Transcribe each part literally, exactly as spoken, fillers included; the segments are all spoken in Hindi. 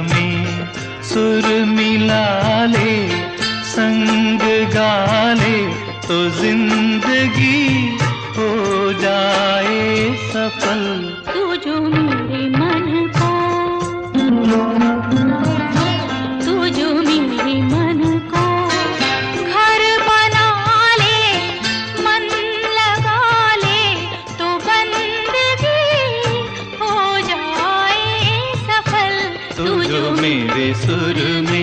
में सुर मिला ले, संग गा ले तो जिंदगी हो जाए सफल। तू जो मेरे मन को, तू जो मेरे मन को घर बना ले, मन लगा ले तो बंदगी हो जाए सफल। तू जो मेरे सुर में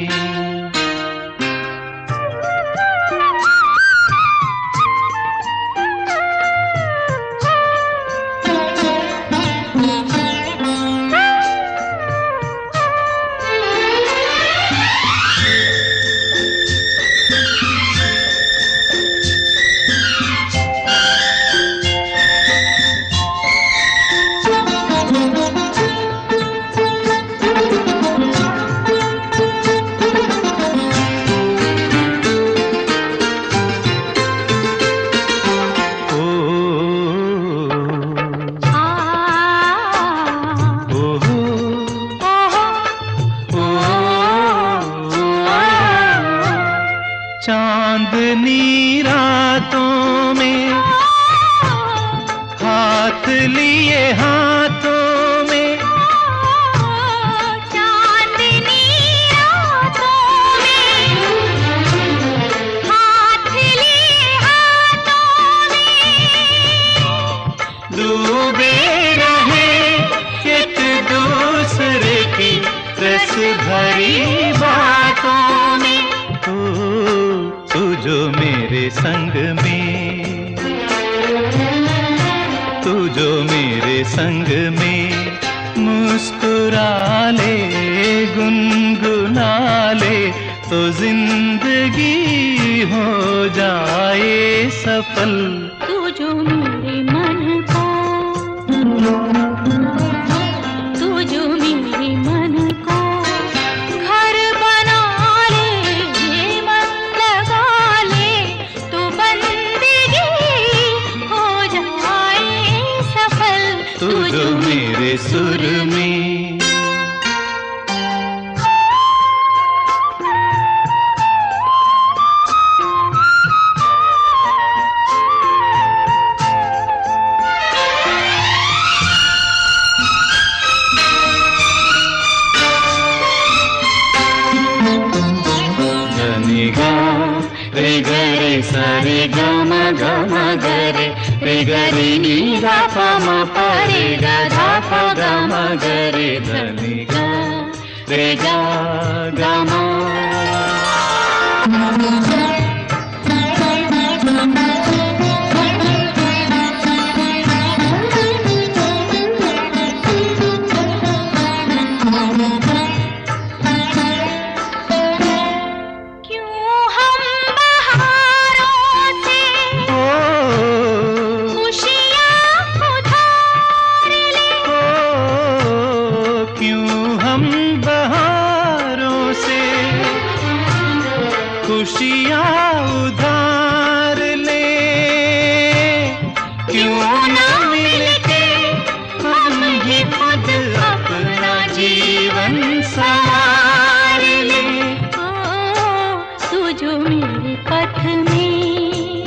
चांदनी रातों में हाथ लिए हाथों में, चांदनी रातों में हाथ लिए हाथों में, डूबे रहे एक दूसरे की रस भरी बातों में। तू जो मेरे संग में, तू जो मेरे संग में मुस्कुरा ले, गुनगुना ले तो जिंदगी हो जाए सफल। तू जो मेरे मन को, तू जो मेरे मन को घर बना ले, मन लगा ले तो बंदगी हो जाए सफल। तू जो मेरे सुर में रे ग रे सा रे ग म ग म ग रे, रे ग रे नी धा प म प रे ग धा प ग म ग रे, ध नि ग रे ग ग म। खुशियाँ उधार ले, क्यों ना मिलके हम ही खुद अपना जीवन संवार ले। तू जो मेरे पथ में,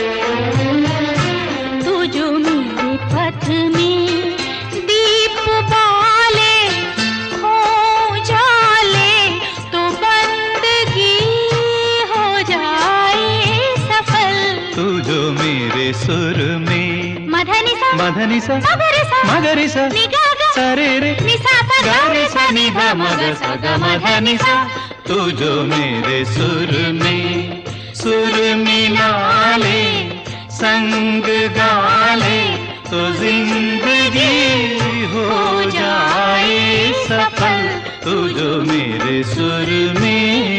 तू जो मेरे पथ में दीप बाले हो जाले तो बंदगी हो जाए सफल। तू जो मेरे सुर में मधनि सा मधनि सा मगरि सा मगरि सा नि गा गा सा रे रे नि सा प गा रे सा नि धा म ग सा ग म ध नि सा। तू जो मेरे सुर में सुर मिला ले, संग गा ले तो जिंदगी हो जाए सफल। तू जो मेरे सुर में